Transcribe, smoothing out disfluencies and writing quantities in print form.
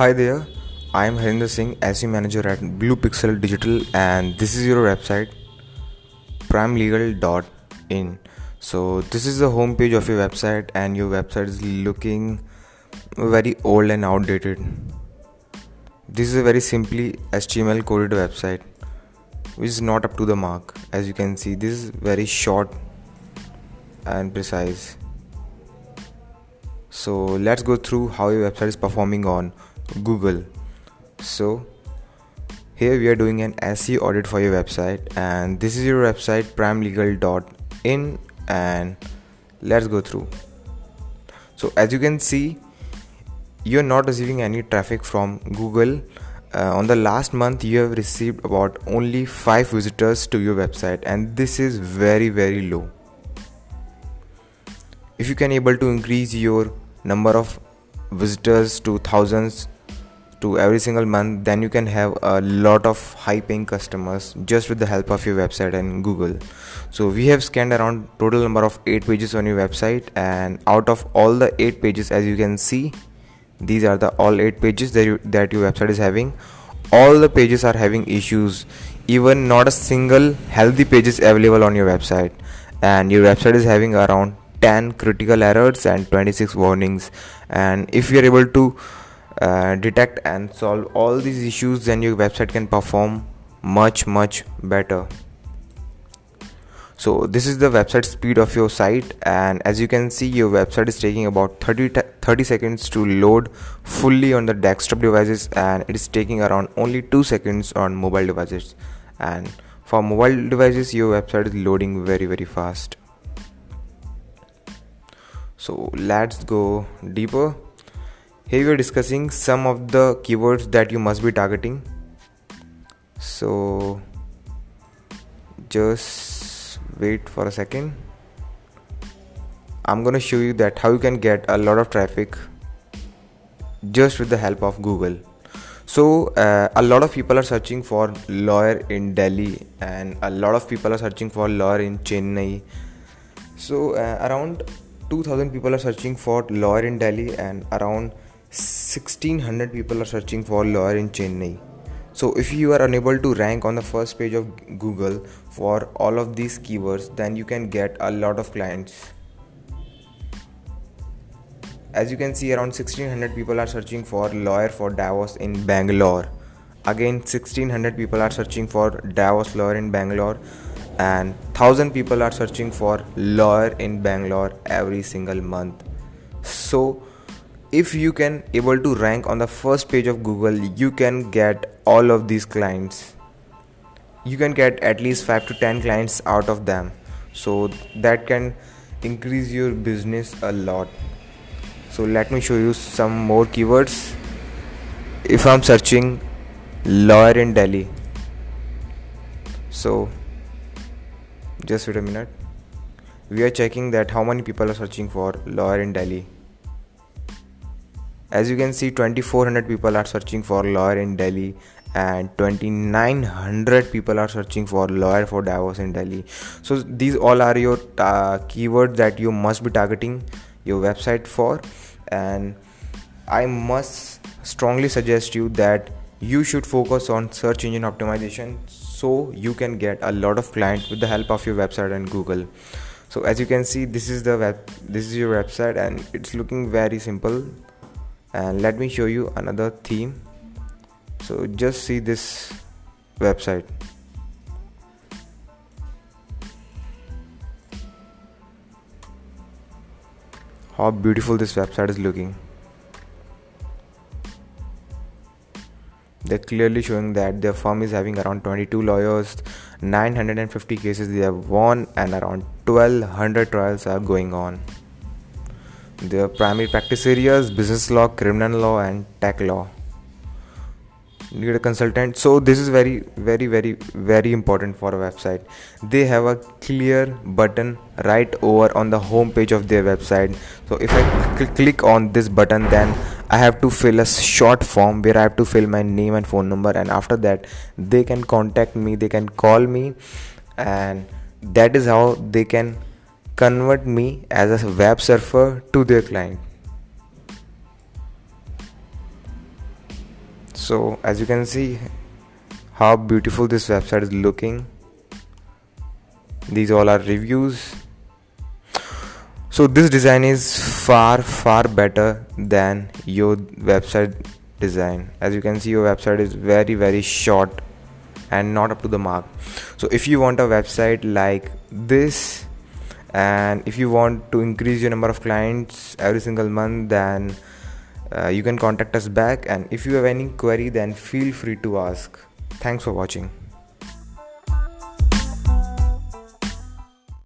Hi there, I am Harinder Singh, SE Manager at Blue Pixel Digital, and this is your website primelegal.in. So, this is the home page of your website, and your website is looking very old and outdated. This is a very simply HTML coded website which is not up to the mark. As you can see, this is very short and precise. So, let's go through how your website is performing on Google. So here we are doing an SEO audit for your website, and this is your website primelegal.in, and let's go through. So as you can see, you're not receiving any traffic from Google. On the last month you have received about only 5 visitors to your website, and this is very low. If you can able to increase your number of visitors to thousands to every single month, then you can have a lot of high paying customers just with the help of your website and Google. So we have scanned around total number of 8 pages on your website, and out of all the 8 pages, as you can see, these are the all 8 pages that your website is having. All the pages are having issues. Even not a single healthy page is available on your website, and your website is having around 10 critical errors and 26 warnings. And if you are able to detect and solve all these issues, then your website can perform much better. So this is the website speed of your site, and as you can see, your website is taking about 30 seconds to load fully on the desktop devices, and it is taking around only 2 seconds on mobile devices. And for mobile devices, your website is loading very fast. So let's go deeper. Here we are discussing some of the keywords that you must be targeting. So just wait for a second. I'm gonna show you that how you can get a lot of traffic just with the help of Google. So a lot of people are searching for lawyer in Delhi, and a lot of people are searching for lawyer in Chennai. So around 2000 people are searching for lawyer in Delhi, and around 1600 people are searching for lawyer in Chennai. So if you are unable to rank on the first page of Google for all of these keywords, then you can get a lot of clients. As you can see, around 1600 people are searching for lawyer for Davos in Bangalore. Again, 1600 people are searching for Davos lawyer in Bangalore, and 1000 people are searching for lawyer in Bangalore every single month. So if you can able to rank on the first page of Google, you can get all of these clients. You can get at least 5 to 10 clients out of them. So that can increase your business a lot. So let me show you some more keywords. If I'm searching lawyer in Delhi, so just wait a minute. We are checking that how many people are searching for lawyer in Delhi. As you can see, 2400 people are searching for lawyer in Delhi, and 2900 people are searching for lawyer for Davos in Delhi. So these all are your keywords that you must be targeting your website for. And I must strongly suggest you that you should focus on search engine optimization, so you can get a lot of clients with the help of your website and Google. So as you can see, this is your website, and it's looking very simple. And let me show you another theme. So just see this website. How beautiful this website is looking. They're clearly showing that their firm is having around 22 lawyers, 950 cases they have won, and around 1200 trials are going on. Their primary practice areas: business law, criminal law, and tech law. Need a consultant. So this is very important for a website. They have a clear button right over on the home page of their website. So if I click on this button, then I have to fill a short form where I have to fill my name and phone number, and after that they can contact me, they can call me, and that is how they can convert me as a web surfer to their client. So as you can see how beautiful this website is looking. These all are reviews. So this design is far better than your website design. As you can see, your website is very short and not up to the mark. So if you want a website like this, and if you want to increase your number of clients every single month, then you can contact us back, and if you have any query, then feel free to ask. Thanks for watching.